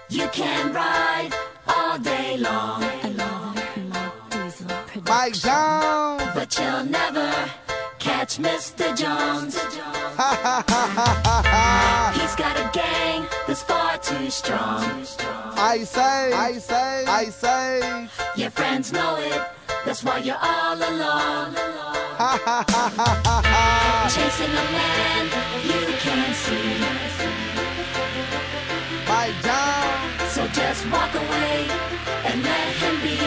You can ride all day long, Mike Jones, but you'll never catch Mr. Jones. He's got a gang that's far too strong. I say, Your friends know it, that's why you're all alone. Chasing a man you can't see. Mike Jones, So just walk away and let him be.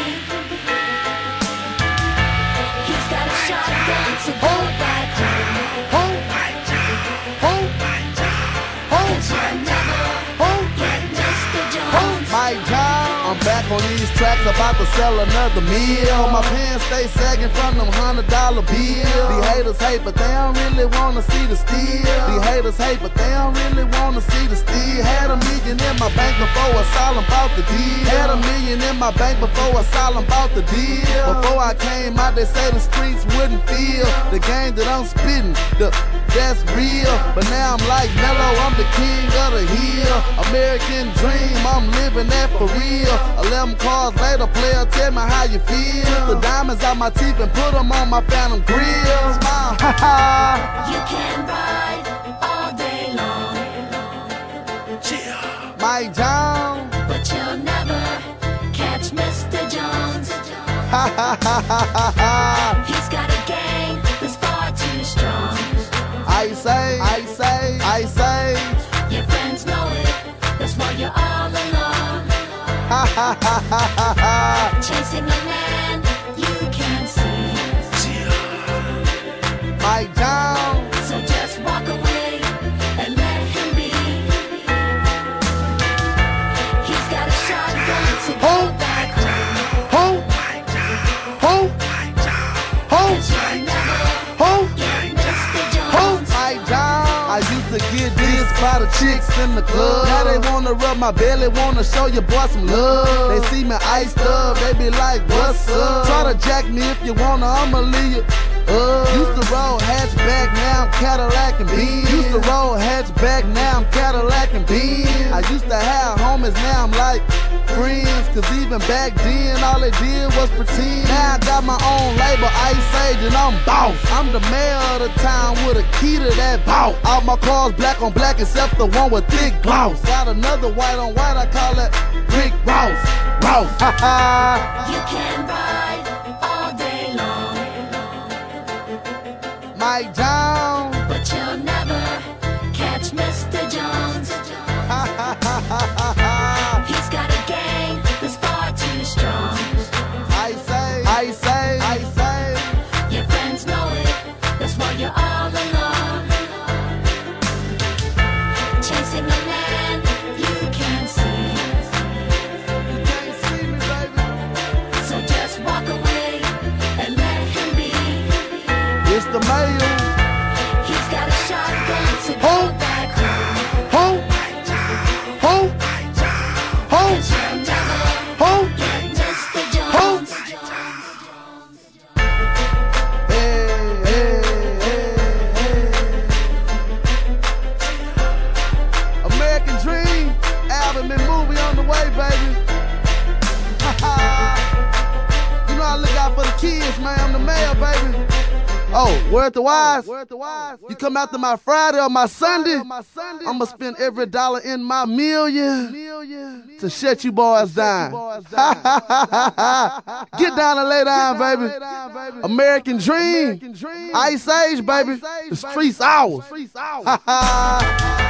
He's got a shotgun to go back home. Cause you'll never get Mr. Jones. Mike Jones. I'm back on these tracks, about to sell another meal. My pants stay sagging from them $100 bills. These haters hate, but they don't really wanna see the steal. These haters hate, but they don't really wanna see the steal. Had $1 million in my bank before Asylum bought the deal. Had $1 million in my bank before Asylum bought the deal. Before I came out, they say the streets wouldn't feel the game that I'm spitting. That's real, but now I'm like Mellow, I'm the king of the hill. American dream, I'm living that for real. 11 cars later, player, tell me how you feel. The diamonds out my teeth and put them on my Phantom grill. Smile, You can ride all day long, Mike Jones. but you'll never catch Mr. Jones. He's got a gang that's far too strong. I say, Your friends know it, that's why you're all alone. Chasing a man you can't see. Mike Jones. So just walk away and let him be. He's got a shotgun to go back home. Cause you'll never get Mr. Jones. Mike Jones. I used to get this by the chicks in the club. Now they wanna rub my belly, wanna show your boy some love. They see me iced up, they be like, what's up? Try to jack me if you wanna, I'ma leave you. Used to roll hatchback, now I'm Cadillac and Benz. Used to roll hatchback, now I'm Cadillac and Benz. I used to have homies, now I'm like friends. Cause even back then, all they did was pretend. Now I got my own label, Ice Age, and I'm boss. I'm the mayor of the town with a key to that vault. All my cars black on black except the one with thick gloss. Got another white on white, I call it Rick Ross. You can ride all day long, Mike Jones. but you'll never catch Mr. Jones. He's got a gang that's far too strong. I say, Your friends know it, that's why you're all alone. Chasing a man you can't see. you can't see me, baby. So just walk away and let him be. It's the mayor. He's got a shotgun to go back home. Cause you'll never get Mr. Jones. American Dream, album and movie on the way, baby. You know I look out for the kids, man. I'm the mayor, baby. Oh, word to wise. You come after my Friday or my Sunday, I'ma spend every dollar in my million to shut you boys down. Get down and lay down, baby. American Dream, Ice Age, baby. The streets ours.